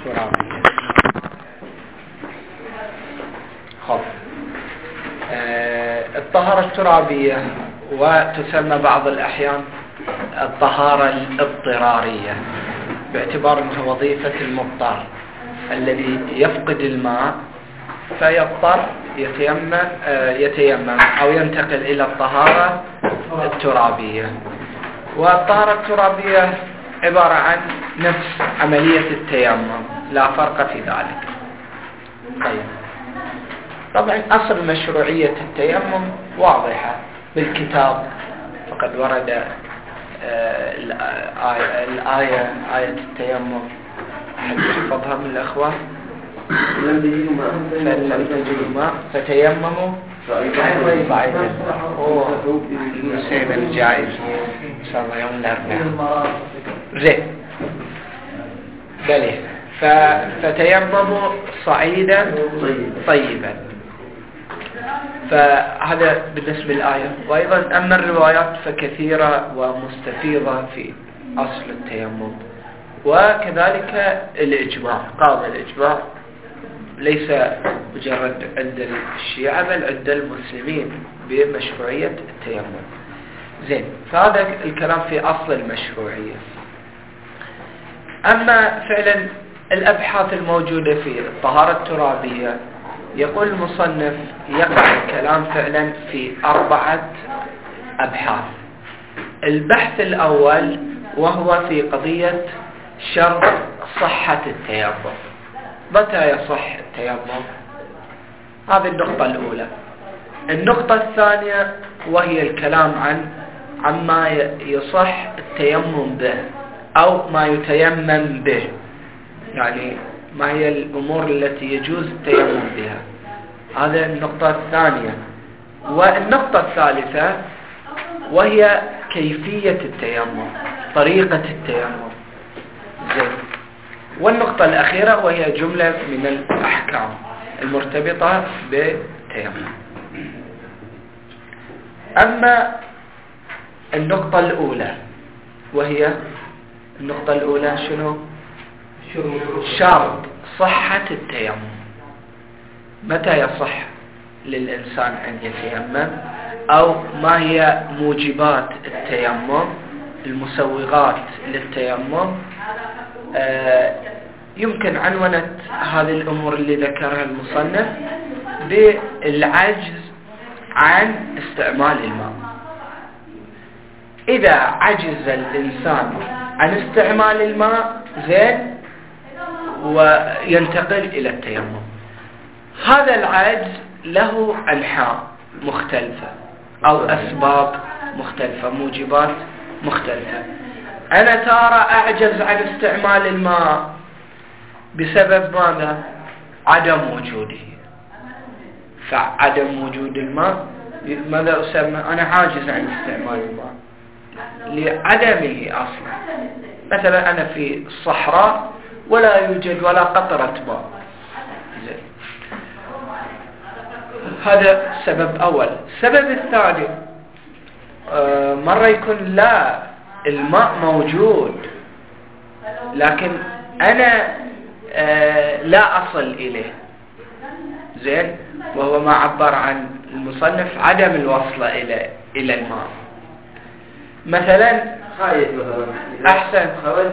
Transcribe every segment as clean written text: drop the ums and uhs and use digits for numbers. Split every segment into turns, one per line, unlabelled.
ترابية. خب الطهارة الترابية وتسمى بعض الأحيان الطهارة الاضطرارية، باعتبار أنها وظيفة المضطر الذي يفقد الماء فيضطر يتيمم أو ينتقل إلى الطهارة الترابية. والطهارة الترابية عبارة عن نفس عملية التيمم، لا فرق في ذلك. طيب، طبعا أصل مشروعية التيمم واضحة بالكتاب، فقد ورد آية التيمم. أحد يحفظها من الأخوة؟ فلم تجدوا ماء فتيمموا صعيدا. المسلم الجائز إن شاء الله يوم الأربعاء. زين، بلى فتيمموا صعيدا طيبا. فهذا بالنسبة للآية. وأيضا أما الروايات فكثيرة ومستفيضة في أصل التيمم، وكذلك الإجماع. قاضي الإجماع ليس مجرد عند الشيعة بل عند المسلمين بمشروعية التيمم. زين، فهذا الكلام في أصل المشروعية. أما فعلا الأبحاث الموجودة في الطهارة الترابية، يقول المصنف يقع الكلام فعلا في 4 أبحاث. البحث الأول وهو في قضية شرط صحة التيمم. متى يصح التيمم؟ هذه النقطة الأولى. النقطة الثانية وهي الكلام عما يصح التيمم به أو ما يتيمم به، يعني ما هي الأمور التي يجوز التيمم بها. هذا النقطة الثانية. والنقطة الثالثة وهي كيفية التيمم، طريقة التيمم. زين. والنقطة الأخيرة وهي جملة من الأحكام المرتبطة بالتيمم. أما النقطة الأولى، وهي النقطة الأولى شنو؟ شرط صحة التيمم. متى يصح للإنسان أن يتيمم، أو ما هي موجبات التيمم، المسوغات للتيمم. يمكن عنونة هذه الأمور اللي ذكرها المصنف بالعجز عن استعمال الماء. إذا عجز الإنسان عن استعمال الماء زين وينتقل إلى التيمم. هذا العجز له أنحاء مختلفة أو أسباب مختلفة، موجبات مختلفة. أنا ترى أعجز عن استعمال الماء بسبب ماذا؟ عدم وجوده. فعدم وجود الماء ماذا أسمى؟ أنا عاجز عن استعمال الماء لعدمه أصلا. مثلا أنا في الصحراء ولا يوجد ولا قطرة ماء. هذا سبب أول. السبب الثاني، مرة يكون لا الماء موجود لكن أنا لا أصل إليه. زين، وهو ما عبر عن المصنف عدم الوصل إلى الماء. مثلا أحسن،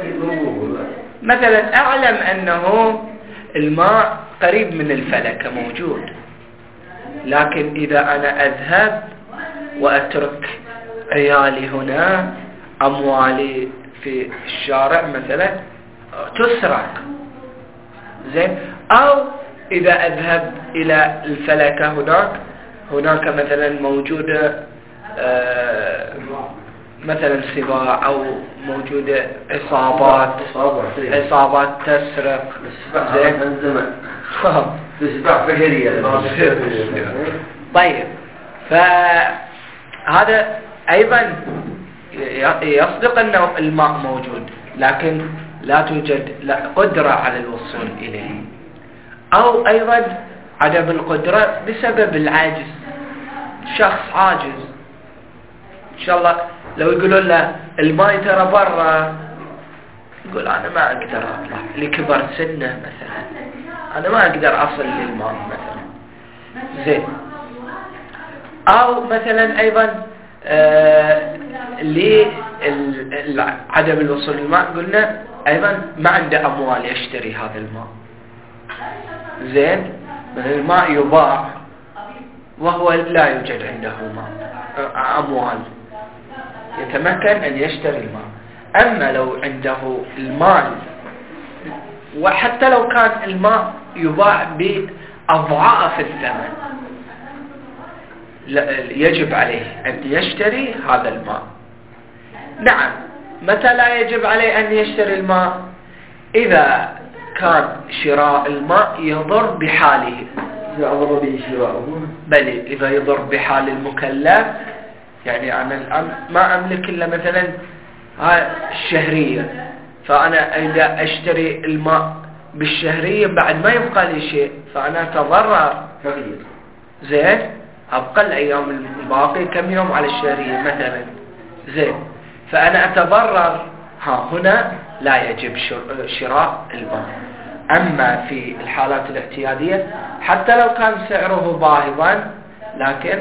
مثلا أعلم أنه الماء قريب من الفلكة موجود، لكن إذا أنا أذهب وأترك عيالي هنا، أموالي في الشارع مثلا تسرق. زين، أو إذا أذهب إلى الفلكة هناك مثلا موجودة مثلا سباع أو موجودة عصابات تسرق. زين،
سباع فهرية.
طيب، فهذا أيضا يصدق أن الماء موجود لكن لا توجد قدرة على الوصول إليه، أو أيضا عدم القدرة بسبب العجز. شخص عاجز إن شاء الله لو يقولون له الماء ترى برا يقول أنا ما أقدر أطلع لكبر سنه مثلا، أنا ما أقدر أصل للماء مثلا، زين. أو مثلا أيضا لعدم الوصول للماء قلنا أيضا ما عنده أموال يشتري هذا الماء، زين. مثل الماء يباع وهو لا يوجد عنده أموال يتمكن أن يشتري الماء. أما لو عنده المال، وحتى لو كان الماء يباع بأضعاف الثمن، يجب عليه أن يشتري هذا الماء. نعم، متى لا يجب عليه أن يشتري الماء؟ إذا كان شراء الماء يضر بحاله،
إذا أضر به شراءه،
بل إذا يضر بحال المكلف. يعني أنا الآن ما أملك إلا مثلا الشهرية، فأنا إذا أشتري الماء بالشهرية بعد ما يبقى لي شيء، فأنا أتضرر. زين، أبقى الأيام الباقي كم يوم على الشهرية مثلا، زين، فأنا أتضرر. هنا لا يجب شراء الماء. أما في الحالات الاعتيادية حتى لو كان سعره باهظا، لكن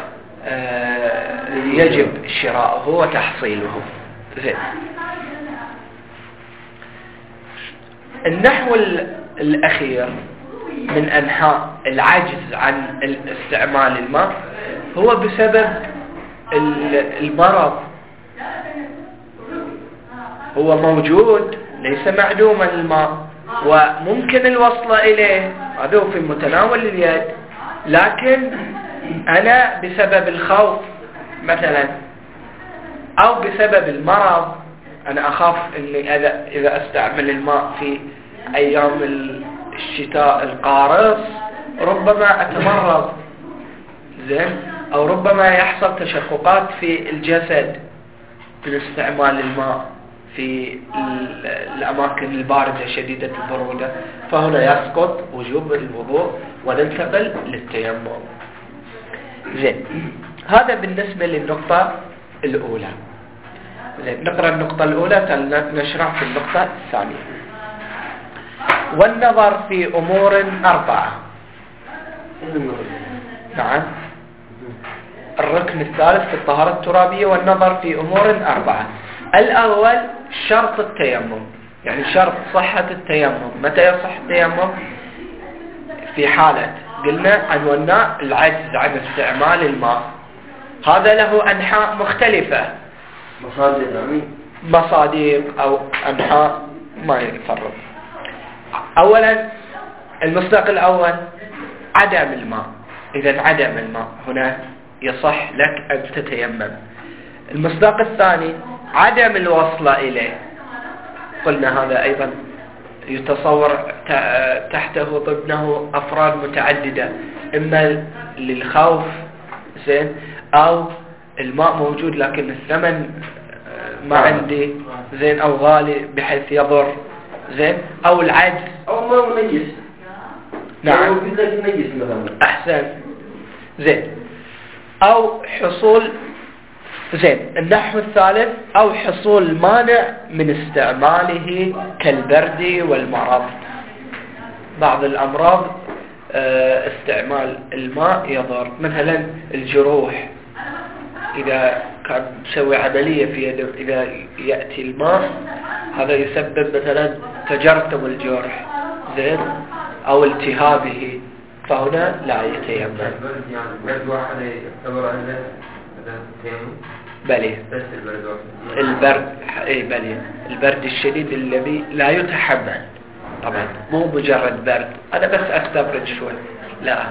يجب شراؤه وتحصيله. زين. النحو الأخير من أنحاء العجز عن استعمال الماء هو بسبب المرض. هو موجود، ليس معدوما الماء، وممكن الوصل إليه، هذا في متناول اليد، لكن أنا بسبب الخوف مثلا أو بسبب المرض، أنا أخاف أني إذا أستعمل الماء في أيام الشتاء القارص ربما أتمرض، زين، أو ربما يحصل تشققات في الجسد من استعمال الماء في الأماكن الباردة شديدة البرودة، فهنا يسقط وجوب الوضوء وننتقل للتيمم. زين، هذا بالنسبة للنقطة الأولى. زين، نقرأ النقطة الأولى نشرح في النقطة الثانية. والنظر في أمور 4. نعم، الركن الثالث في الطهارة الترابية، والنظر في أمور 4. الأول شرط التيمم، يعني شرط صحة التيمم. متى يصح التيمم؟ في حالة قلنا عنونا العجز عن استعمال الماء. هذا له أنحاء مختلفة، مصادق أو أنحاء ما يفرق. أولا المصداق الأول عدم الماء. إذا عدم الماء هنا يصح لك أن تتيمم. المصداق الثاني عدم الوصل إليه. قلنا هذا أيضا يتصور تحته ضمنه أفراد متعددة، إما للخوف، زين، أو الماء موجود لكن الثمن ما عندي، زين، أو غالي بحيث يضر، زين، أو العجز،
أو ما نجس.
نعم، أحسن، زين، أو حصول، زين. النحو الثالث أو حصول مانع من استعماله كالبرد والمرض. بعض الأمراض استعمال الماء يضر، مثلا الجروح، إذا كان مسوي عملية في يده، إذا يأتي الماء هذا يسبب مثلا تجرثم الجرح، زين، أو التهابه، فهنا لا يتيمم.
البرد واحد يعتبر هذا تيمم؟
بلي،
بس البرد واحد.
البرد، اي بلي، البرد الشديد الذي لا يتحمل. طبعا مو مجرد برد، أنا بس أستبرد شوي، لا،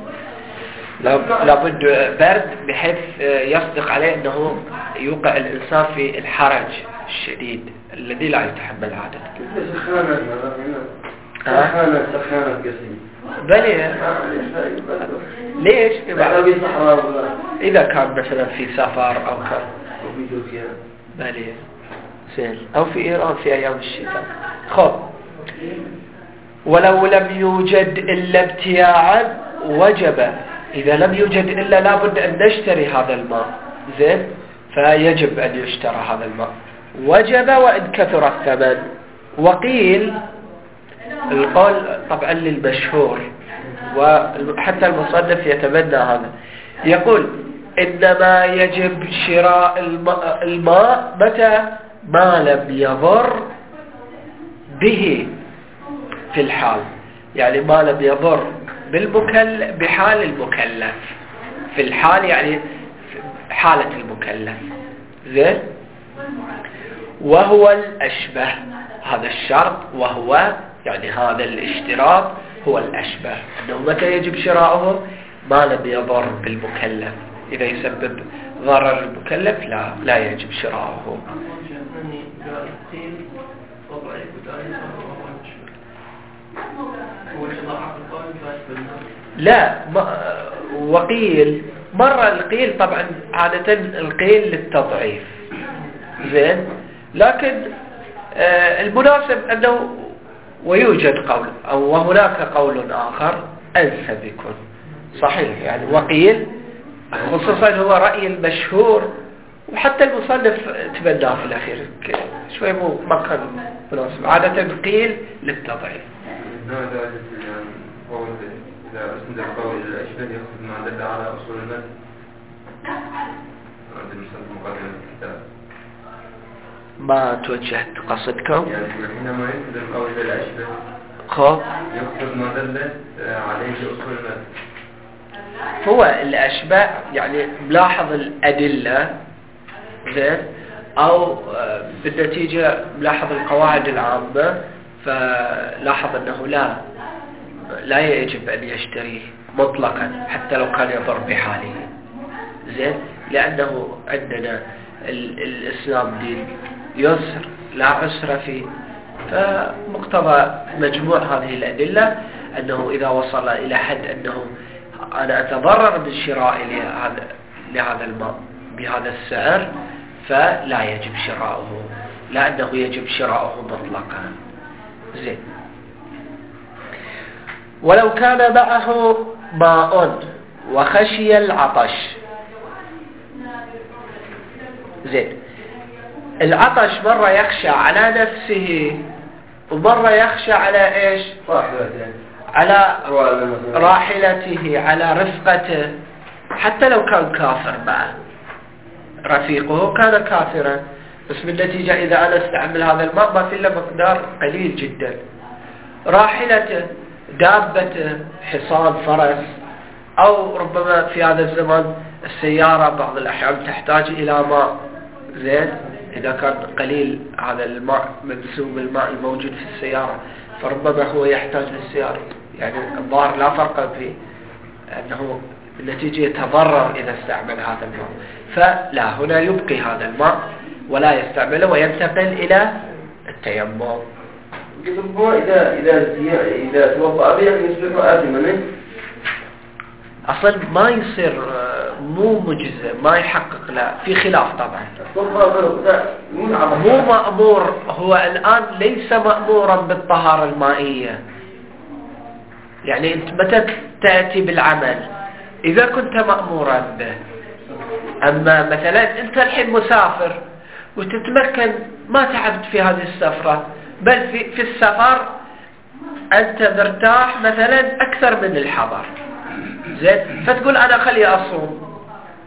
لابد برد بحيث يصدق عليه أنه يوقع الإنسان في الحرج الشديد الذي لا يتحمل عادة.
سخانة قصدي.
بلي، ليش؟ إذا كان مثلا في سفر أو كان بلي، زين، أو في إيران في أيام الشتاء. خب، ولو لم يوجد إلا ابتياعا وجب. إذا لم يوجد إلا لابد أن نشتري هذا الماء، زين، فيجب أن يشترى هذا الماء. وجب وإن كثر الثمن، وقيل القول طبعا للمشهور، وحتى المصنف يتبنى هذا، يقول إنما يجب شراء الماء متى ما لم يضر به في الحال، يعني ما لم يضر بحال المكلف، في الحال يعني في حالة المكلف. زين. وهو الأشبه، هذا الشرط وهو يعني هذا الاشتراط هو الأشبه، أنه متى يجب شراؤه ما لم يضر بالمكلف، إذا يسبب ضرر المكلف لا يجب شراؤه. لا وقيل مرة القيل طبعا عادة القيل للتضعيف. زين. لكن المناسب أنه ويوجد قول أو وهناك قول آخر أنسب يكون صحيح، يعني وقيل خصوصا هو رأي المشهور، وحتى المصنف تبناه في الأخير شوي ما كان مناسب، عادة قيل للتضعيف.
إذا أسند القول إلى الأشبه يقصد ما دل على أصول المذهب عند المصنف مقدمة الكتاب.
ما توجهت قصدكم؟
يعني حينما يسند القول إلى الأشبه يقصد ما دلت عليه أصول المذهب.
هو الأشبه يعني ملاحظ الأدلة، زين، أو بالنتيجة ملاحظ القواعد العامة، فلاحظ أنه لا يجب أن يشتريه مطلقا حتى لو كان يضر بحاله. زين. لأنه عندنا الإسلام دين يسر لا عسر فيه، فمقتضى مجموع هذه الأدلة أنه إذا وصل إلى حد أنه أنا أتضرر بالشراء لهذا الماء بهذا السعر فلا يجب شراؤه، لأنه يجب شراؤه مطلقا. زين. ولو كان معه ماء وخشي العطش. زين. العطش مرة يخشى على نفسه ومرة يخشى على ايش؟ على راحلته، على رفقته، حتى لو كان كافر معه، رفيقه كان كافرا، بس بالنتيجة إذا أنا استعمل هذا الماء ما في إلا مقدار قليل جدا. راحلته، دابته، حصان، فرس، أو ربما في هذا الزمان السيارة بعض الأحيان تحتاج إلى ماء. زين. إذا كان قليل هذا الماء منسوب الماء الموجود في السيارة فربما هو يحتاج للسيارة، يعني الظاهر لا فرق في أنه بالنتيجة يتضرر إذا استعمل هذا الماء، فلا، هنا يبقي هذا الماء ولا يستعمله وينتقل إلى التيمم.
إذا توضأ به يصبح آثما.
أصلا ما يصير مو مجزء، ما يحقق، لا، في خلاف طبعا. مو مأمور، هو الآن ليس مأمورا بالطهارة المائية. يعني أنت متى تأتي بالعمل؟ إذا كنت مأمورا به. أما مثلا أنت الحين مسافر وتتمكن، ما تعبت في هذه السفرة، بل في السفر أنت مرتاح مثلا أكثر من الحضر. زين. فتقول أنا خلي أصوم،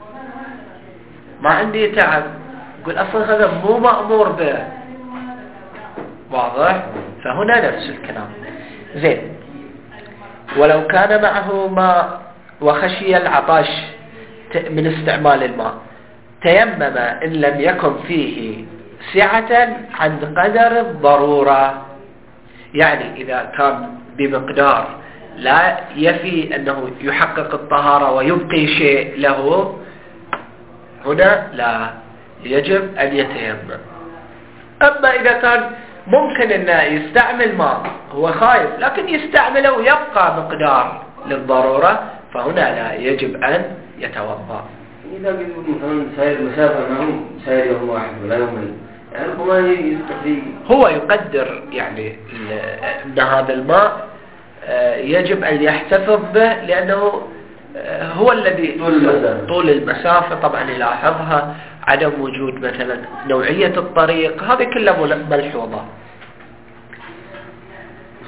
ما عندي تعب، يقول أصلا هذا مو مأمور به. واضح؟ فهنا نفس الكلام. زين. ولو كان معه ماء وخشي العطش من استعمال الماء تيمم إن لم يكن فيه سعة عند قدر الضرورة، يعني إذا كان بمقدار لا يفي أنه يحقق الطهارة ويبقي شيء له، هنا لا يجب أن يتيمم. أما إذا كان ممكن أنه يستعمل ماء، هو خايف لكن يستعمله ويبقى مقدار للضرورة، فهنا لا يجب أن يتوضأ.
إذا قلت مثلا سائر مسافة معهم سائر يوم واحد ولا يومين، يعني ربما يستطيع،
هو يقدر يعني أن هذا الماء يجب أن يحتفظ به، لأنه هو الذي طول المسافة طبعا يلاحظها، عدم وجود مثلا نوعية الطريق، هذه كلها ملحوظة.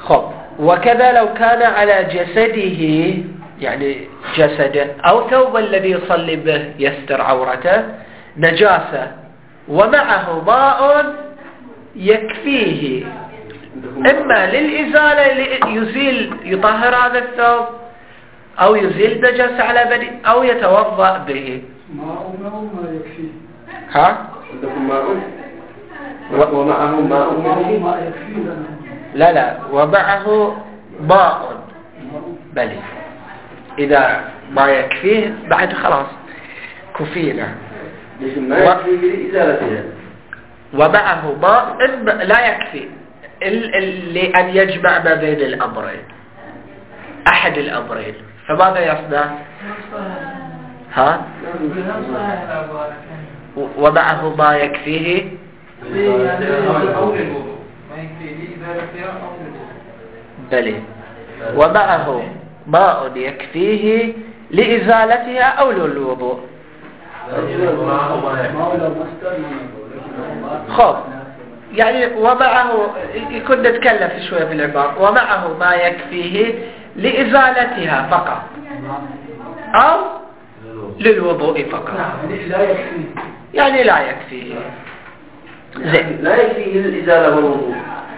خب وكذا لو كان على جسده يعني جسده أو ثوب الذي يصلي به يستر عورته نجاسة ومعه ماء يكفيه إما للإزالة يزيل يطهر هذا الثوب أو يزيل نجاسة على بدنه أو يتوضأ به.
ماء ما يكفيه.
ها؟
ومعه ماء
يكفيه.
لا ومعه ماء بل إذا ما يكفيه بعد خلاص كفينا.
ما يكفيه لإزالتها.
ومعه ماء لا يكفي لأن يجمع ما بين الأمرين أحد الأمرين فماذا يصنع؟ ها؟ ومعه ما يكفيه بلي ومعه ماء يكفيه لإزالتها أو للوضوء. خب يعني ومعه كنا نتكلم في شوية في العبارة ومعه ما يكفيه لإزالتها فقط أو للوضوء فقط يعني لا يكفيه زين
لا يكفيه للإزالة والوضوء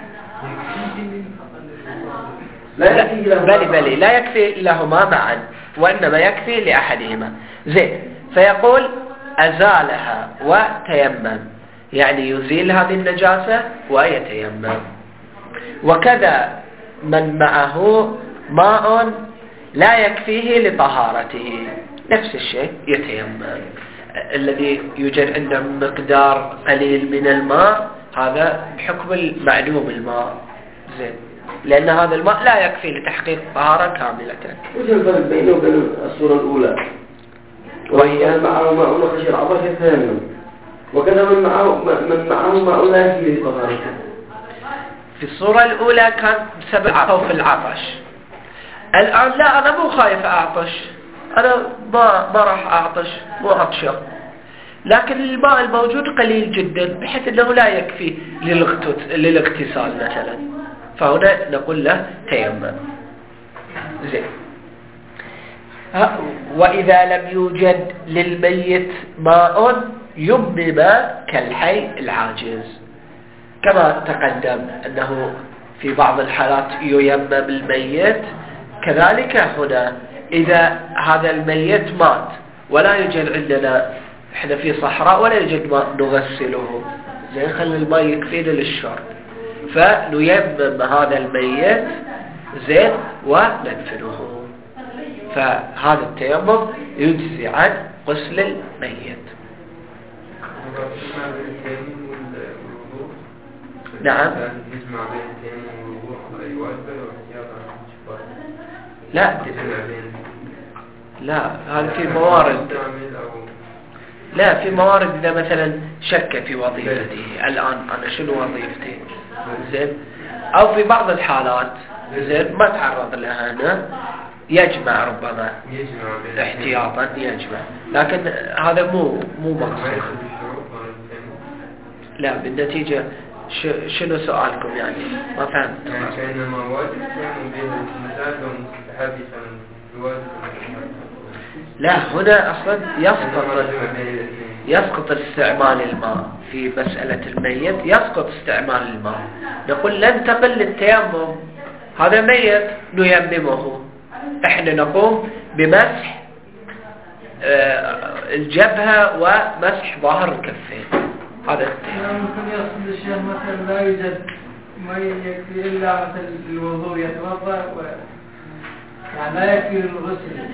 بل لا يكفي لهما معا وإنما يكفي لأحدهما. زين فيقول أزالها وتيمم يعني يزيل هذه النجاسة ويتيمم. وكذا من معه ماء لا يكفيه لطهارته نفس الشيء يتيمم. الذي يوجد عنده مقدار قليل من الماء هذا بحكم معدوم الماء زين لأن هذا الماء لا يكفي لتحقيق طهارة كاملة.
وش الفرق بينه وبين الصورة الأولى؟ وهي معه ماء خشي العطش يتيمم وكذا من معه ماء لا يكفي لطهارته.
في الصورة الأولى كان بسبب خوف العطش. الآن لا أنا مو خايف أعطش أنا ما راح أعطش مو عطشة لكن الماء الموجود قليل جدا بحيث أنه لا يكفي للاغتسال مثلا فهنا نقول له تيمم. زين وإذا لم يوجد للميت ماء يمم كالحي العاجز كما تقدم أنه في بعض الحالات ييمم الميت كذلك هنا إذا هذا الميت مات ولا يوجد عندنا احنا في صحراء ولا يوجد ماء نغسله زين خلي الماء يكفينا للشرب فنيمم هذا الميت زين وندفنه فهذا التيمم يجزي عن غسل الميت. نعم لا هذا في موارد لا في موارد إذا مثلا شك في وظيفته الآن أنا شنو وظيفتي زين أو في بعض الحالات زين ما تعرض لها هنا يجمع ربما احتياطا يجمع لكن هذا مو مقصود. لا بالنتيجة شنو سؤالكم يعني ما فهمت
يعني كأنما واجب كانوا به المساعدة ومستحبي
لا هنا أصلا يسقط استعمال الماء في مسألة الميت يسقط استعمال الماء نقول ننتقل للتيمم هذا ميت نيممه احنا نقوم بمسح الجبهة ومسح ظهر الكفين هذا التيمم.
ممكن يقصد الشيخ مثلا لا يوجد ما يكفي إلا مثل الوضوء يتوضأ يعني لا يكفي الغسل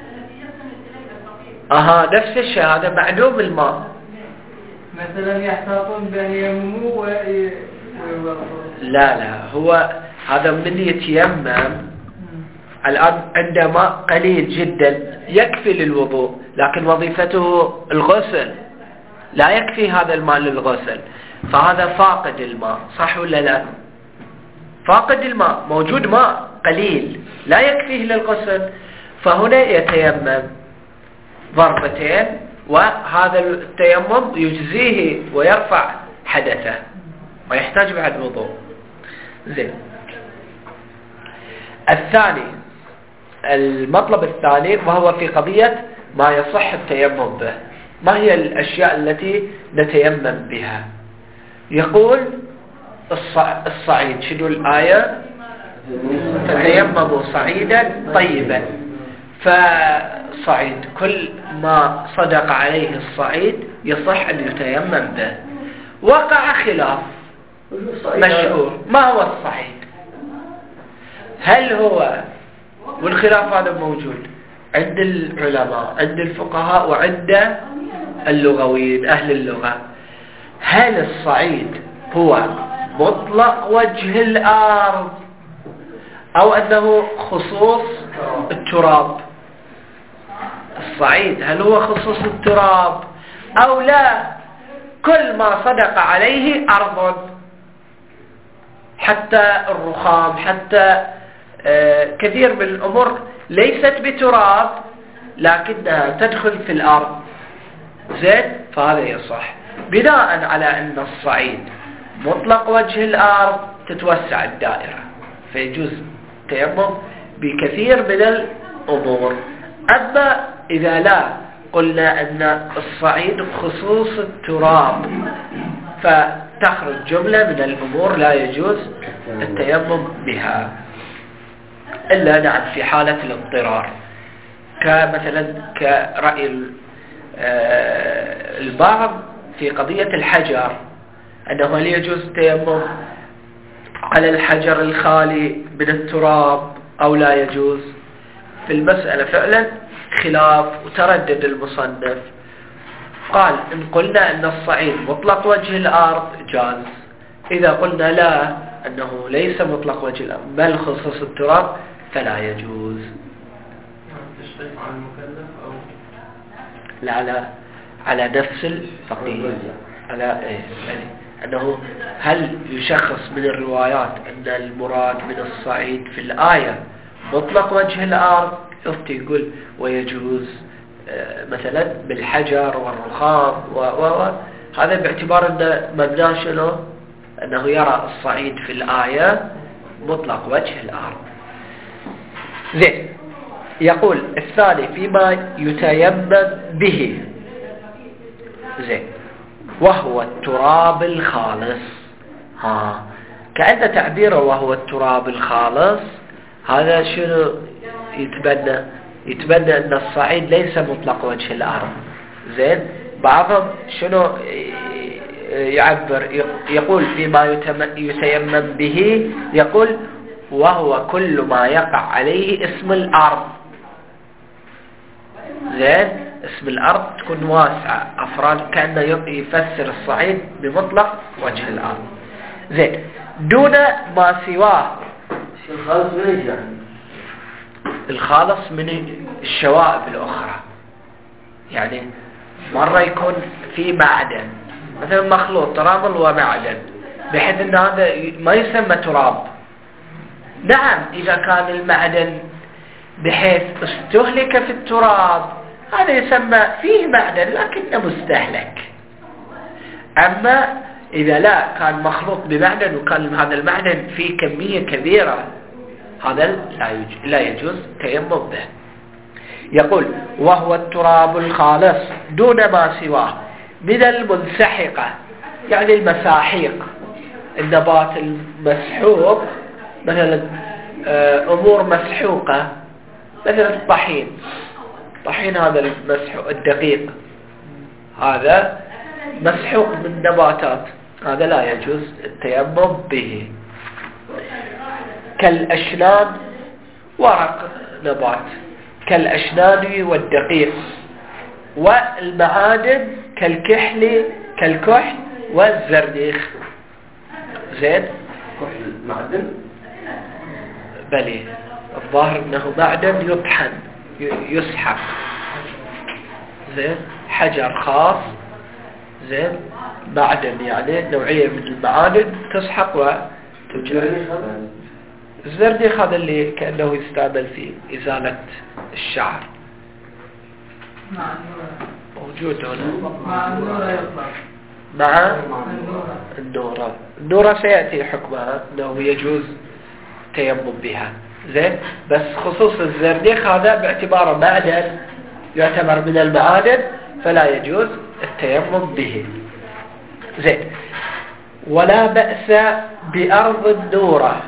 نفس الشيء هذا معدوم الماء
مثلا يحتاطون بأن يمموا ويوضوا.
لا هو هذا من يتيمم الآن عنده ماء قليل جدا يكفي للوضوء لكن وظيفته الغسل لا يكفي هذا الماء للغسل فهذا فاقد الماء صح ولا لا؟ فاقد الماء موجود ماء قليل لا يكفيه للغسل فهنا يتيمم ضربتين وهذا التيمم يجزيه ويرفع حدثه ويحتاج بعد وضوء. زين الثاني المطلب الثاني وهو في قضية ما يصح التيمم به. ما هي الأشياء التي نتيمم بها؟ يقول الصعيد. شنو الآية؟ فتيمموا صعيدا طيبا. فصعيد كل ما صدق عليه الصعيد يصح أن يتيمم به. وقع خلاف مشهور. ما هو الصعيد؟ هل هو، والخلاف هذا موجود عند العلماء عند الفقهاء وعند اللغويين أهل اللغة، هل الصعيد هو مطلق وجه الأرض أو أنه خصوص التراب؟ الصعيد هل هو خصوص التراب أو لا؟ كل ما صدق عليه أرض، حتى الرخام، حتى كثير من الأمور ليست بتراب لكنها تدخل في الأرض، زين، فهذا يصح. بناء على أن الصعيد مطلق وجه الأرض تتوسع الدائرة، فيجوز تيمم بكثير من الأمور. أما إذا لا، قلنا أن الصعيد خصوص التراب، فتخرج جملة من الأمور لا يجوز التيمم بها إلا نعم في حالة الاضطرار، كمثلا كرأي البعض في قضية الحجر، أنه هل يجوز التيمم على الحجر الخالي من التراب أو لا يجوز. في المسألة فعلا خلاف، وتردد المصنف. قال إن قلنا أن الصعيد مطلق وجه الأرض جاز، إذا قلنا لا، أنه ليس مطلق وجه الأرض بل خصوص التراب فلا يجوز. لا على نفس الفقيه، على يعني أنه هل يشخص من الروايات أن المراد من الصعيد في الآية مطلق وجه الأرض، يفتي يقول ويجوز مثلا بالحجر والرخام هذا باعتبار أن مبناه شنو؟ أنه يرى الصعيد في الآية مطلق وجه الأرض. زين، يقول الثاني فيما يتيمم به، زين، وهو التراب الخالص. كأن تعبيره وهو التراب الخالص هذا شنو يتبنى أن الصعيد ليس مطلق وجه الأرض. زين، بعضهم شنو يعبر؟ يقول فيما يتيمم به، يقول وهو كل ما يقع عليه اسم الأرض. زين، اسم الأرض تكون واسعة، أفراد كأنه يفسر الصعيد بمطلق وجه الأرض. زين، دون ما سواه.
الخالص من ايش يعني؟
الخالص من الشوائب الأخرى، يعني مرة يكون في معدن مثلا مخلوط رمل ومعدن، بحيث أن هذا ما يسمى تراب. نعم، إذا كان المعدن بحيث استهلك في التراب هذا يسمى فيه معدن لكنه مستهلك. أما إذا لا، كان مخلوط بمعدن وكان هذا المعدن فيه كمية كبيرة، هذا لا يجوز تيمم به. يقول وهو التراب الخالص دون ما سواه من المنسحقة، يعني المساحيق، النبات المسحوق، مثلا أمور مسحوقة، مثلا الطحين هذا المسحوق الدقيق، هذا مسحوق من نباتات، هذا لا يجوز التيمم به. كالأشنان، ورق نبات كالأشنان والدقيق، والمعادن كالكحل والزرديخ. زين،
كحل معدن؟
بلي، الظاهر انه معدن يطحن يسحق. زين، حجر خاص، زين، معدن يعني نوعية من المعادن تسحق وتجري. الزرديخ هذا اللي كأنه يستعمل في إزالة الشعر، موجود هنا
مع النورة يطلع،
مع النورة سيأتي حكمها أنه يجوز تيمم بها. زين. بس خصوص الزرديخ هذا باعتباره معدن يعتبر من المعادن فلا يجوز التيمم به. زين. ولا بأس بأرض الدورة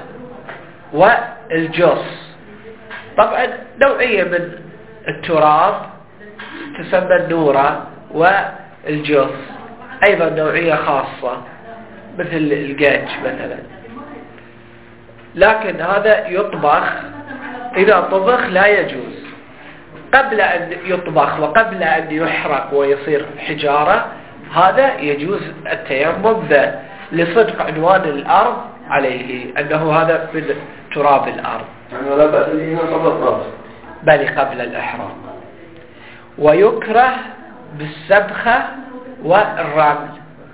والجص. طبعا نوعية من التراب تسمى الدورة، والجص أيضا نوعية خاصة مثل الجاج مثلا، لكن هذا يطبخ. إذا طبخ لا يجوز. قبل أن يطبخ وقبل أن يحرق ويصير حجارة هذا يجوز التيمم به، لصدق عنوان الأرض عليه أنه هذا من تراب الأرض.
يعني ولا بأس به قبل الطبخ،
بل قبل الإحرام. ويكره بالسبخة والرمل.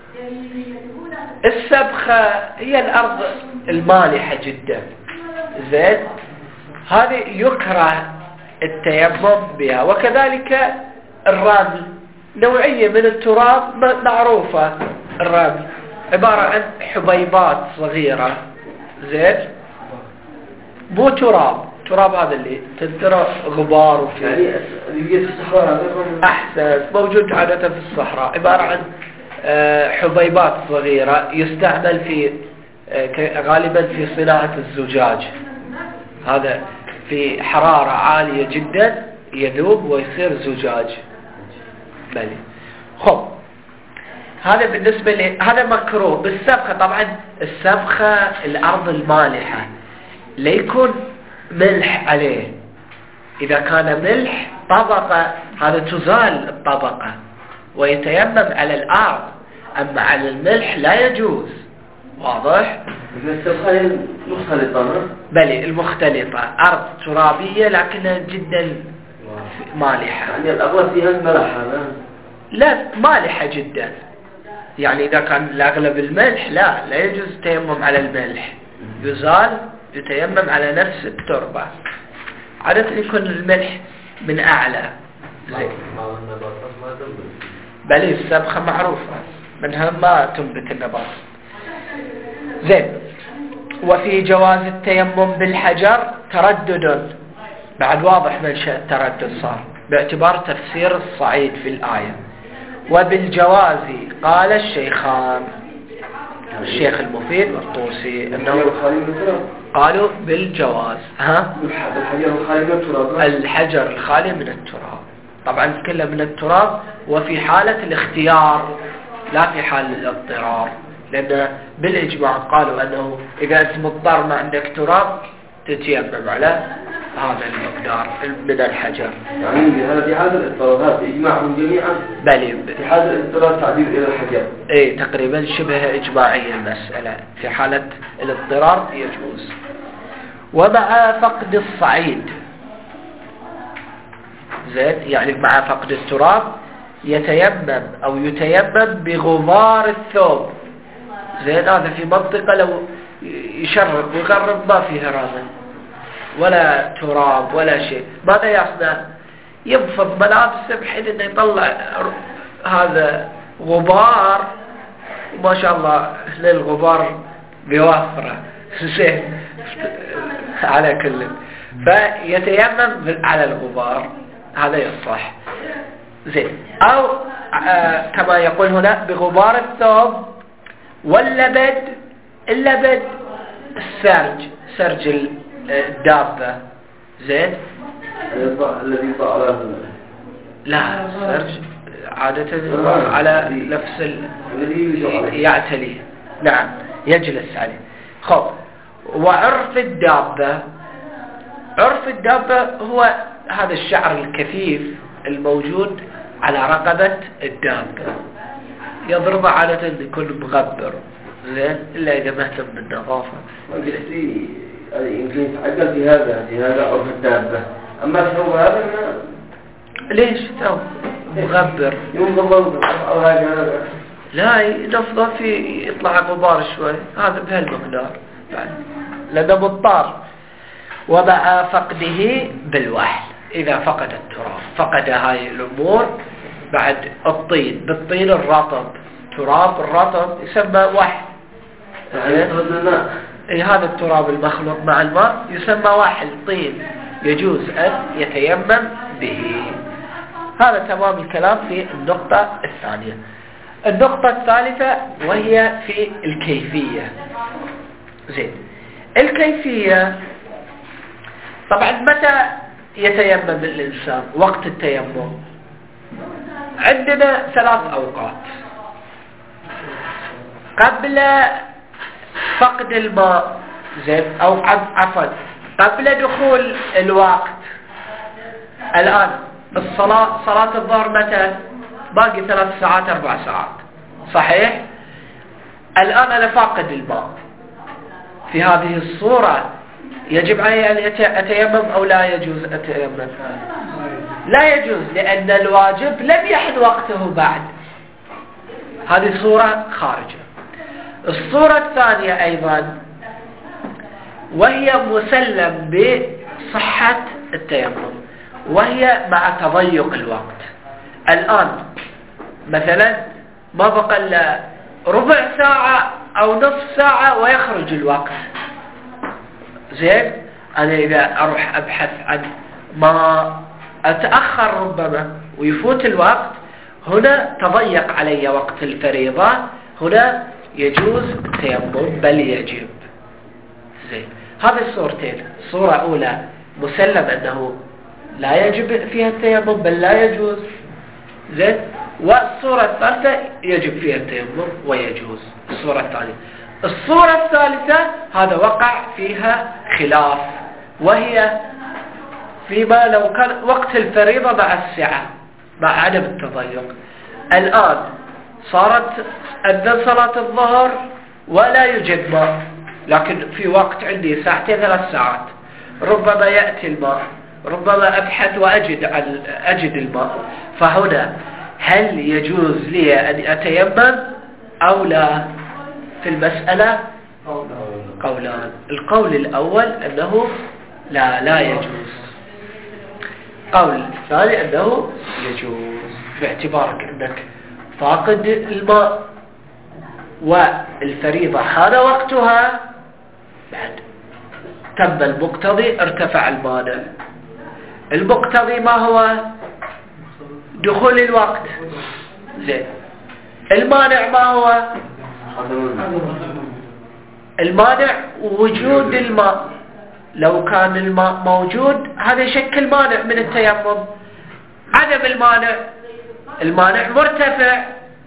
السبخة هي الأرض المالحة جدا، زين، هذه يكره التيمم بها. وكذلك الرمل نوعية من التراب معروفة. الرمل عبارة عن حبيبات صغيرة، زين، مو تراب هذا اللي تنترى غبار وفيه.
يعني اللي في الصحراء
أحسن، موجود عادة في الصحراء، عبارة عن حبيبات صغيرة يستعمل في غالبا في صناعة الزجاج. هذا في حرارة عالية جدا يذوب ويصير زجاج. بلي. خب، هذا بالنسبة لي هذا مكروه. بالسبخة طبعا السبخة الأرض المالحة لا يكون ملح عليه. إذا كان ملح طبقة هذا تزال الطبقة ويتيمم على الأرض، أما على الملح لا يجوز. واضح؟
السبخة مختلطة.
بلي المختلطة أرض ترابية لكنها جدا مالحة.
يعني الأغلب فيها الملح هذا؟
لا، مالحة جدا. يعني إذا كان الأغلب الملح لا يجوز التيمم على الملح، يزال يتيمم على نفس التربة. عادة يكون الملح من أعلى. زين. بل السبخة معروفة منها ما تنبت النبات. زين. وفي جواز التيمم بالحجر تردد. بعد واضح منشأ التردد صار باعتبار تفسير الصعيد في الآية. وبالجواز قال الشيخان، الشيخ المفيد والطوسي، أنه قالوا بالجواز. الحجر الخالي من التراب. طبعا كله من التراب، وفي حالة الاختيار لا في حال الاضطرار، لأن بالإجماع قالوا أنه إذا أنت مضطر ما عندك تراب تتيمم على هذا المقدار من الحجر.
يعني هذا في حالة الاضطرار إجماعهم جميعا.
بلي
في حالة الاضطرار تعديل إلى الحجر.
إيه تقريبا شبه إجماعية المسألة. في حالة الاضطرار يجوز. ومع فقد الصعيد، زين، يعني مع فقد التراب يتيمم أو يتيمم بغبار الثوب. زين، هذا في منطقة لو يشرق ويغرب ما فيها رمل ولا تراب ولا شيء، ماذا يصنع؟ ينفض ملابسه بحيث انه يطلع هذا غبار، وما شاء الله للغبار بيوفره. زين، على كل فيتيمم على الغبار، هذا يصح. زين. او كما يقول هنا بغبار الثوب واللبد. اللبد سرج الدابة. زين.
الذي طال
لا، سرج عادة على نفس يعتلي. نعم، يجلس عليه. خب. وعرف الدابة، عرف الدابة هو هذا الشعر الكثيف الموجود على رقبة الدابة، يضرب عادة يكون مغبر. زين، إلا إذا ما اهتم بالنظافة.
يمكن يتعقل في هذا عرف الدابة. أما الثوب هذا
ليش ثوب مغبر؟
ينضبط أو هذا
لا ينفضه في يطلع غبار شوي، هذا بهالمقدار بعد لأنه مضطر. ومع فقده بالوحل، إذا فقد التراب فقد هاي الأمور. بعد الطين، بالطين الرطب، تراب الرطب يسمى وحل. هذا التراب المخلوط مع الماء يسمى واحل طين يجوز أن يتيمم به. هذا تمام الكلام في النقطة الثانية. النقطة الثالثة وهي في الكيفية. زين، الكيفية طبعا متى يتيمم الإنسان؟ وقت التيمم عندنا 3 أوقات: قبل فقد الماء، زين، أو عفوا قبل دخول الوقت. الآن صلاة الظهر متى؟ باقي 3 ساعات 4 ساعات، صحيح؟ الآن أنا فاقد الماء، في هذه الصورة يجب علي أن أتيمم أو لا يجوز أتيمم؟ لا يجوز، لأن الواجب لم يحن وقته بعد. هذه صورة خارجة. الصورة الثانية أيضا وهي مسلم بصحة التيمم، وهي مع تضيق الوقت. الآن مثلا ما بقى إلا ربع ساعة أو نصف ساعة ويخرج الوقت. زين، أنا إذا أروح أبحث عن ما أتأخر ربما ويفوت الوقت، هنا تضيق علي وقت الفريضة، هنا يجوز التيمم بل يجب. زين، هذه الصورتين: صورة أولى مسلم أنه لا يجب فيها التيمم بل لا يجوز، زين، والصورة الثالثة يجب فيها التيمم ويجوز. الصورة الثانية. الصورة الثالثة هذا وقع فيها خلاف، وهي فيما لو كان وقت الفريضة مع السعة مع عدم التضيق. الآن صارت أذن صلاة الظهر ولا يوجد ماء، لكن في وقت عندي 2 3 ساعات، ربما يأتي الماء، ربما أبحث وأجد الماء. فهنا هل يجوز لي أن أتيمم أو لا؟ في المسألة قولان. القول الأول أنه لا يجوز. قول الثاني أنه يجوز، باعتبارك أنك فاقد الماء والفريضة حان وقتها، بعد تم المقتضي ارتفع المانع. المقتضي ما هو؟ دخول الوقت. زين، المانع ما هو؟ المانع وجود الماء. لو كان الماء موجود هذا يشكل مانع من التيمم. عدم المانع مرتفع،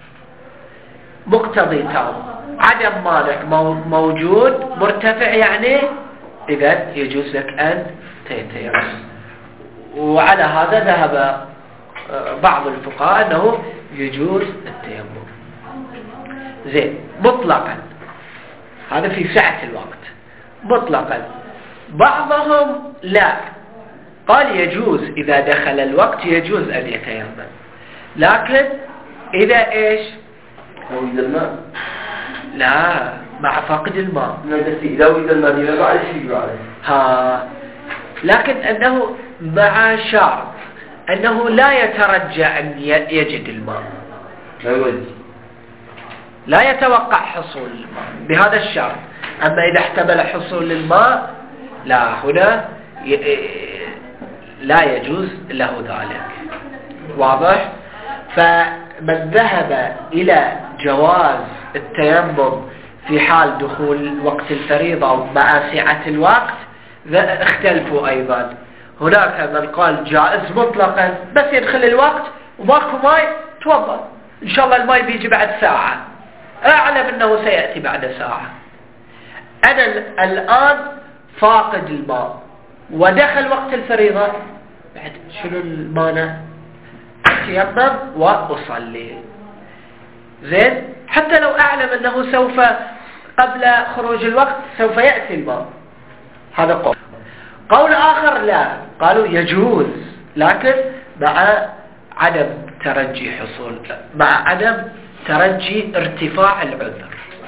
مقتضي تام. عدم مانع موجود مرتفع، يعني إذا يجوز لك أن تتيمم. وعلى هذا ذهب بعض الفقهاء أنه يجوز التيمم. زين، مطلقا، هذا في سعة الوقت مطلقا. بعضهم لا، قال يجوز إذا دخل الوقت يجوز أن يتيمم، لكن إذا إيش؟
وجد الماء؟
لا، مع فاقد الماء.
إذا وجد الماء لا بعد شيء عليه.
لكن أنه مع شرط أنه لا يترجى أن يجد الماء، لا يتوقع حصول الماء بهذا الشرط. أما إذا احتمل حصول الماء لا، هنا لا يجوز له ذلك. واضح؟ فمن ذهب إلى جواز التيمم في حال دخول وقت الفريضة مع سعة الوقت اختلفوا أيضا. هناك من قال جائز مطلقا، بس يدخل الوقت وماكو ماء توضأ، إن شاء الله الماء بيجي بعد ساعة، أعلم أنه سيأتي بعد ساعة. أنا الآن فاقد الماء ودخل وقت الفريضة، بعد شنو المانع؟ أتيمم وأصلي. زين، حتى لو أعلم أنه سوف قبل خروج الوقت سوف يأتي الماء. هذا قول. قول آخر لا، قالوا يجوز، لكن مع عدم ترجي حصول، مع عدم ترجي ارتفاع العذر.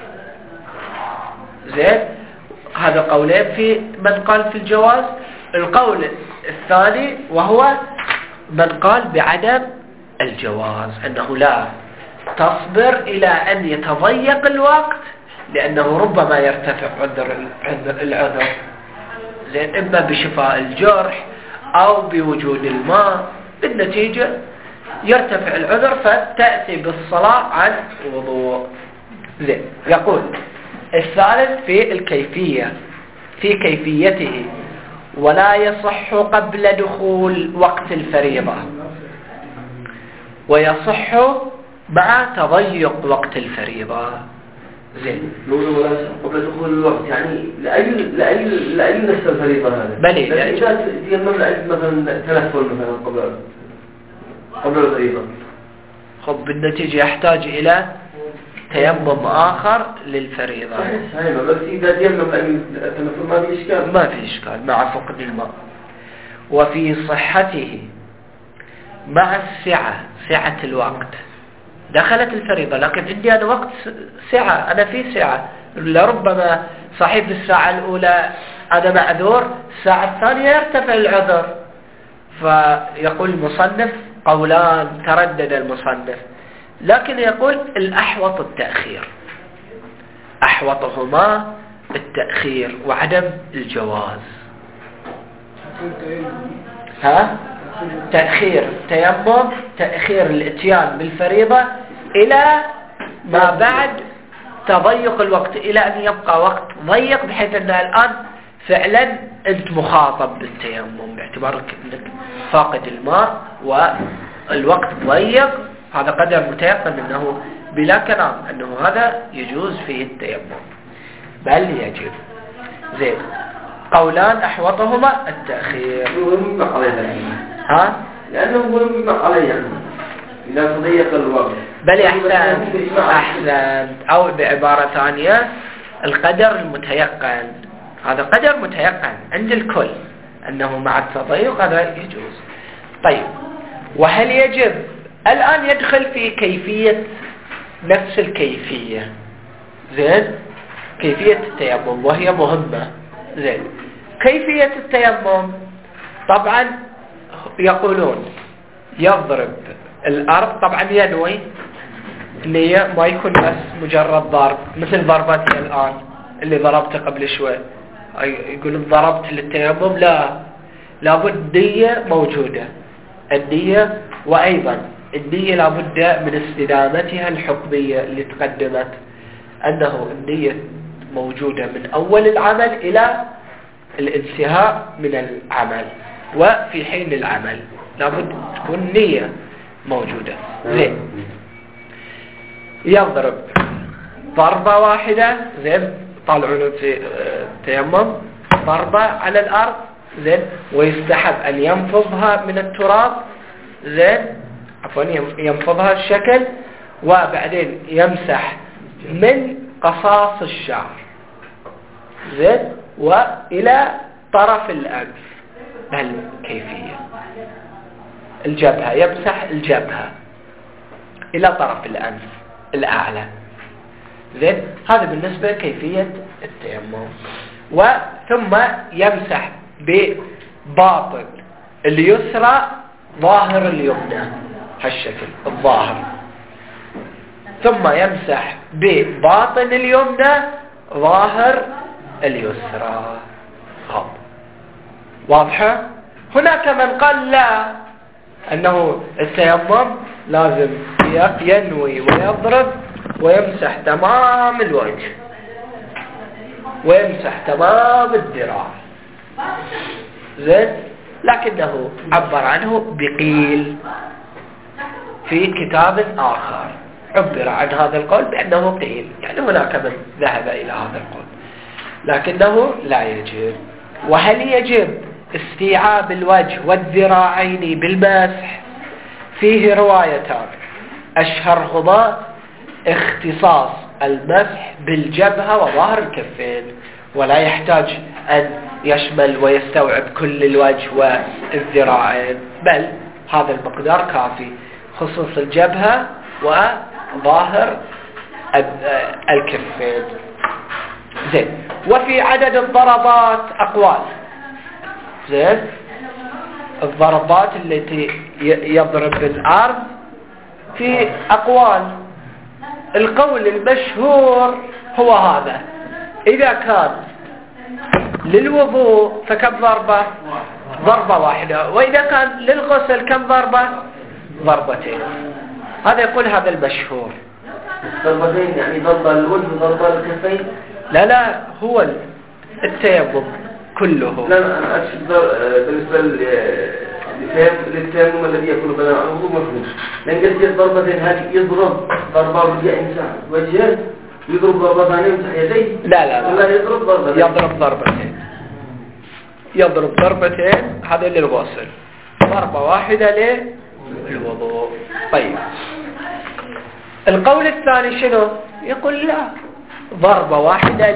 زين، هذا قولين في من قال في الجواز. القول الثاني وهو من قال بعدم الجواز، أنه لا، تصبر إلى أن يتضيق الوقت لأنه ربما يرتفع العذر زين، إما بشفاء الجرح أو بوجود الماء، بالنتيجة يرتفع العذر فتأتي بالصلاة عن وضوء. زين. يقول الثالث في الكيفية، في كيفيته: ولا يصح قبل دخول وقت الفريضة، ويصح مع تضيق وقت الفريضة. زين.
قبل دخول الوقت يعني لأي نفس الفريضة هذا؟
بلي
إذا يمم لأي مثلا تنفل مثلا قبل الفريضة،
خب بالنتيجة يحتاج إلى تيمم آخر للفريضة.
صحيح. بس إذا يمم لأي تنفل ما في إشكال،
ما في إشكال مع فقد الماء. وفي صحته مع السعة، سعة الوقت. دخلت الفريضة لكن عندي أنا وقت سعة، أنا في سعة، لربما صحيح الساعة الأولى أنا معذور، الساعة الثانية يرتفع العذر. فيقول المصنف قولان تردد المصنف، لكن يقول الأحوط التأخير، أحوطهما التأخير وعدم الجواز. تأخير تيمم، تأخير الاتيان بالفريضة إلى ما بعد تضيق الوقت، إلى أن يبقى وقت ضيق بحيث أن الآن فعلا أنت مخاطب بالتيمم باعتبارك أنك فاقد الماء والوقت ضيق. هذا قدر متيقن أنه بلا كلام أنه هذا يجوز فيه التيمم، بل يجب. زين. قولان أحوطهما التأخير.
لأنه مهم عليه يعني إذا تضيق الوقت.
بل أحسن أو بعبارة ثانية القدر المتيقن، هذا قدر متيقن عند الكل أنه مع التضيق هذا يجوز. طيب، وهل يجب؟ الآن يدخل في كيفية نفس الكيفية. زين. كيفية التيمم وهي مهمة. زين. كيفية التيمم طبعا يقولون يضرب الأرض، طبعا ينوي النية، ما يكون بس مجرد ضرب مثل ضربتي الآن اللي ضربته قبل شوي، يقولون ضربت للتيمم، لا، لابد نية موجودة، النية، وأيضا النية لابد من استدامتها الحكمية اللي تقدمت، أنه النية موجودة من أول العمل إلى الانتهاء من العمل وفي حين العمل لابد تكون نية موجودة. زين. يضرب ضربة واحدة، زين، طالعون في تيمم، ضربة على الأرض، زين، ويستحب أن ينفضها من التراب، زين، عفوا ينفضها الشكل، وبعدين يمسح من قصاص الشعر، زين، وإلى طرف الأنف بهالكيفية. الجبهة يمسح الجبهة إلى طرف الأنف الأعلى. زين. هذا بالنسبة كيفية التيمم. وثم يمسح بباطن اليسرى ظاهر اليمنى، هالشكل الظاهر، ثم يمسح بباطن اليمنى ظاهر اليسرى. خب. واضحة؟ هناك من قال لا، أنه التيمم لازم ينوي ويضرب ويمسح تمام الوجه ويمسح تمام الذراع، زين، لكنه عبر عنه بقيل في كتاب آخر، عبر عن هذا القول بأنه قيل، يعني هناك من ذهب إلى هذا القول، لكنه لا يجب. وهل يجب استيعاب الوجه والذراعين بالمسح؟ فيه روايتان، أشهرهما اختصاص المسح بالجبهة وظهر الكفين، ولا يحتاج أن يشمل ويستوعب كل الوجه والذراعين، بل هذا المقدار كافي، خصوص الجبهة وظاهر الكفين. زين. وفي عدد الضربات أقوال. زين. الضربات التي يضرب بالأرض في أقوال. القول المشهور هو هذا. إذا كان للوضوء فكم ضربة؟ ضربة واحدة. وإذا كان للغسل كم ضربة؟ ضربتين. هذا يقول هذا المشهور.
ضربتين يعني ضربة الوجه وضربة الكفين؟
لا هو التيمم كله.
لا أنا أقصد بالنسبة للتيمم الذي يكون بدل عن الوضوء مفهوم. لأن قلت ضربتين هذه يضرب ضربة وجه إنسان وجهه يضرب ضربة ثانية يمسح يديه. لا يضرب ضربتين.
يضرب ضربتين هذا للغسل، ضربة واحدة للوضوء. طيب القول الثاني شنو؟ يقول لا، ضربة واحدة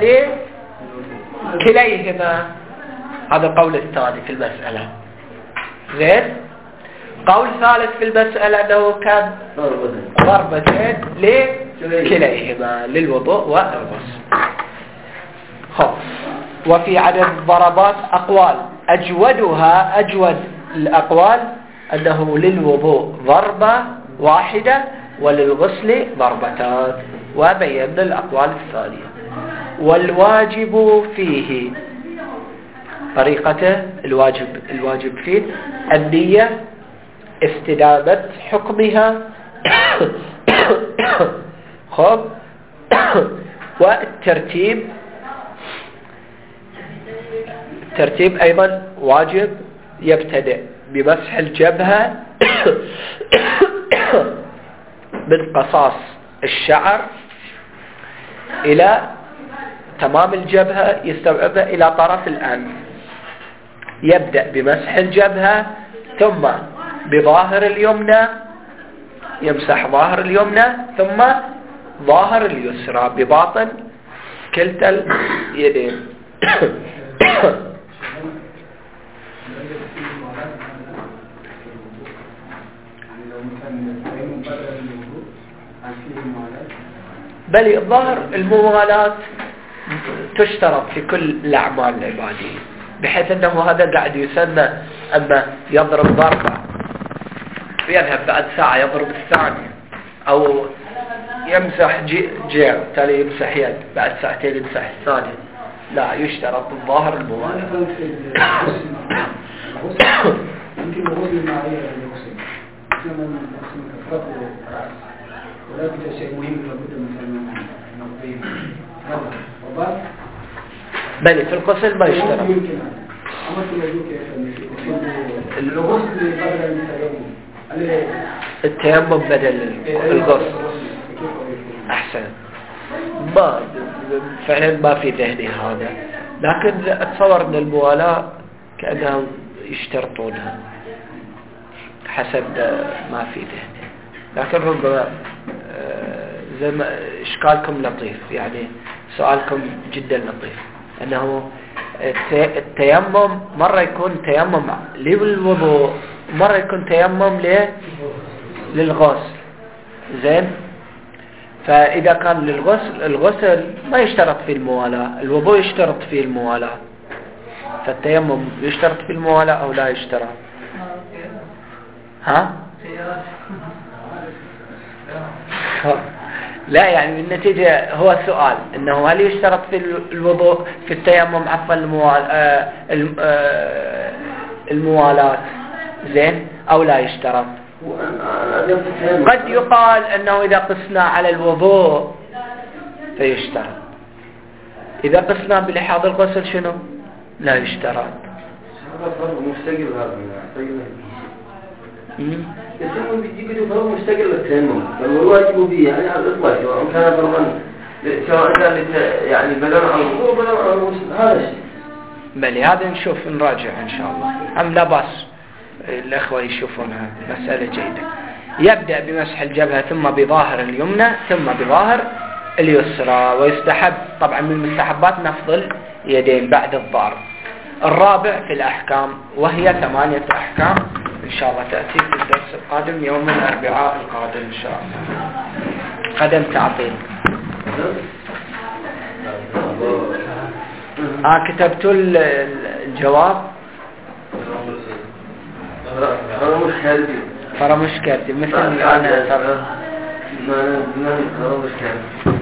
لكليهما. هذا القول الثاني في المسألة. زين. قول ثالث في المسألة أنه كان ضربتين لكليهما للوضوء والغسل. خب. وفي عدد الضربات أقوال، أجود الأقوال أنه للوضوء ضربة واحدة وللغسل ضربتان، وبينا الأقوال الثانية. والواجب فيه طريقته، الواجب فيه النية، استدامة حكمها خب، والترتيب أيضا واجب، يبتدئ بمسح الجبهة من قصاص الشعر إلى تمام الجبهة، يستوعبها إلى طرف الأنف. يبدأ بمسح الجبهة ثم بظاهر اليمنى، يمسح ظاهر اليمنى ثم ظاهر اليسرى بباطن كلتا اليدين. بل الظاهر الموالاة تشترط في كل الأعمال العبادية، بحيث أنه هذا قاعد يسمى أما يضرب ضربة ويذهب بعد ساعة يضرب الثانية، أو يمسح جيع تالي يمسح يد بعد ساعتين يمسح الثانية. لا، يشترط الظاهر الموالاة.
يمكن الغسل المعية للغسل كما نقسم كفرات الرأس، ولكن شيء مهم لابد من النقطين هذا وبعد
بل في الغسل ما يشترط.
الغسل بدل
التيمم بدل الغسل. أحسن. ما فعلا ما في ذهني هذا، لكن أتصور أن الموالاة كأنهم يشترطونها حسب ما في ذهني، لكن ربما زي ما إشكالكم لطيف، يعني سؤالكم جدا لطيف، أنه التيمم مرة يكون تيمم للوضوء، مرة يكون تيمم للغسل. زين. فإذا كان للغسل، الغسل ما يشترط في الموالاة، الوضوء يشترط في الموالاة، فالتيمم يشترط في الموالاة أو لا يشترط؟ ها؟ لا، يعني النتيجة هو سؤال أنه هل يشترط في الوضوء في التيمم عفوا الموالاة زين أو لا يشترط؟ قد يقال أنه إذا قسنا على الوضوء فيشترط، إذا قسنا بلحاظ الغسل شنو؟ لا يشترط.
هذا فرق مستقل، هذا التيمم بيجي فرق مستقل للتيمم، والواجب به يعني على الإطلاق، سواء كان فرقا سواء كان يعني بدل عن الوضوء بدل عن الغسل، هذا الشيء.
بل هذا نشوف نراجع إن شاء الله، أم لا بأس الأخوة يشوفونها مسألة جيدة. يبدأ بمسح الجبهة ثم بظاهر اليمنى ثم بظاهر اليسرى، ويستحب طبعا من المستحبات نفض اليدين بعد الضرب. الرابع في الأحكام، وهي 8 أحكام إن شاء الله تأتي في الدرس القادم يوم الأربعاء القادم إن شاء الله. قدم تعطيل. كتبت الجواب فرمش كاتب مثل أنا
ما مشكلة.